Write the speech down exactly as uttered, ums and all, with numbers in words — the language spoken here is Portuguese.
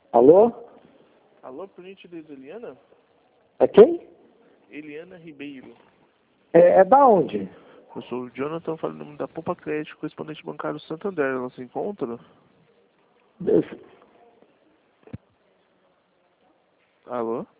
Alô? Alô, por gentileza, Eliana? É quem? Eliana Ribeiro. É, é da onde? Eu sou o Jonathan, falando em nome da Poupa Crédito, correspondente bancário Santander. Ela se encontra? Desse- Alô?